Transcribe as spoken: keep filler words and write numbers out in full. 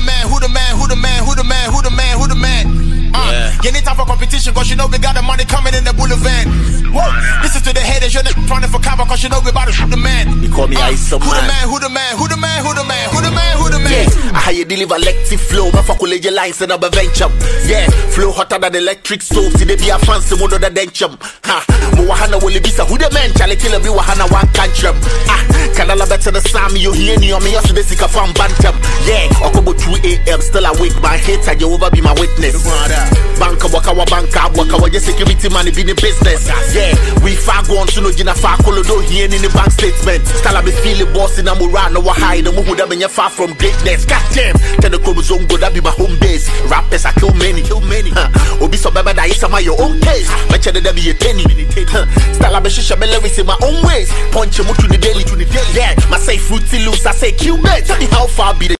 man, who the man, who the man, who the man, who the man, who the man? Uh, yeah. You need time for competition, cause you know we got the money coming in the boulevard. Whoa, listen to the haters, you're not trying for cover, cause you know we about to shoot the man. You call me uh, Ice Who man. the man, who the man, who the man, who the man, who the man, who the man? Yeah, I how you deliver electric flow, my faculty lines and a venture. Yeah, flow hotter than electric stove, see they be a fancy one of the denchum. Ha, Moahana will be who the man, Charlie Killer be Wahana one tantrum. Ah, Canala better the Sammy, you hear me on me, also the sick of fan bantam. Yeah, Okobo two A M, still awake, my hater, you over be my witness. Banka wakawa banka wakawa your security money be the business. Yeah, we far gone to no jina far kolodo here in the bank statement. Stala be feeling boss in a murano wa hide no who that mean far from greatness. God damn, tell the chromosome go that be my home base. Rappers I kill many, kill many. Obi so baba that is some your own case. Mention that be a penny. Stala be shisha me lyrics in my own ways. Punch him to the daily to the daily. Yeah, my say fruity loose, I say kill me. Tell me how far be the